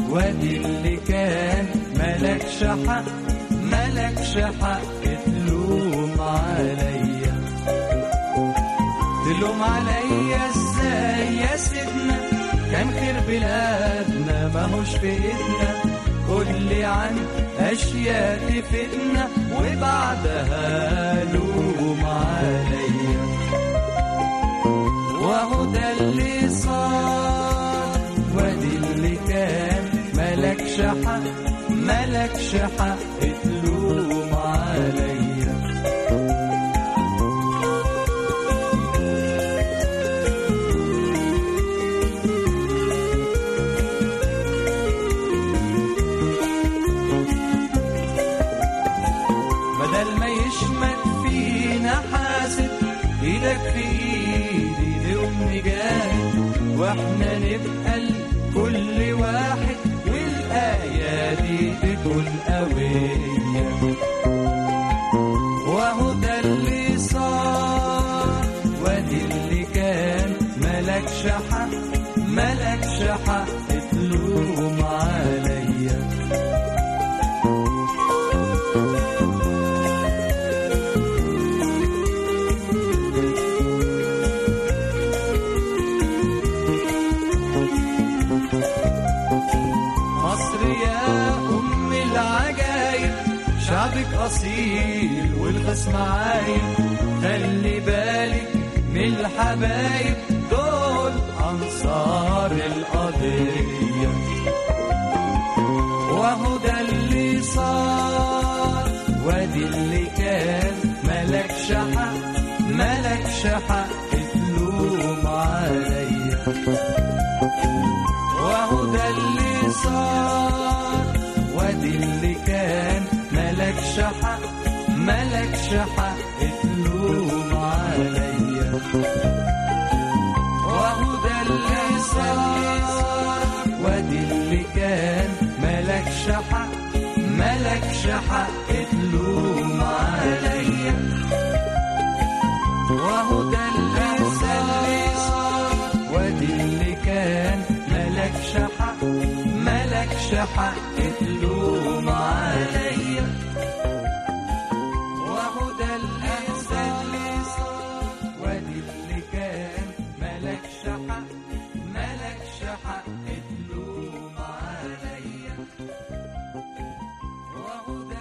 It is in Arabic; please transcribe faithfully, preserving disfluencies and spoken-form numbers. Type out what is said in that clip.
وادي اللي كان ملكش حق ملكش حق تلوم عليا. تلوم عليا ازاي يا سيدنا؟ كان خير بلادنا ماهوش في ايدنا. قولي عن اشياء تفيدنا وبعدها لوم عليا. وهو ده اللي صار وادي اللي كان ملكش حق ملكش حق تلوم عليا. بدل ما يشمت فينا حاسد ايدك في ايدي لأم جاهد، واحنا نبقى لكل واحد والآية دي تكون قوية. وهو ده اللي صار وادي اللي كان ملكش حق ملكش حق تلوم عليا. مصر يا أم العجايب شعبك أصيل والخصم عايب. خلي بالك من الحبايب دول أنصار القضية. وهو ده اللي صار وادي اللي كان ملكش حق ملكش حق تلوم عليا. وهو ده اللي صار وادي اللي كان ملكش حق ملكش حق تلوم عليا. وهو ده اللي صار وادي اللي كان ملكش حق ملكش حق تلوم عليا. وهو ده اللي صار وادي اللي كان ملكش حق ملكش حق تلوم عليا. وهو ده اللي صار وادي اللي كان ملكش حق ملكش حق تلوم عليا. وهو ده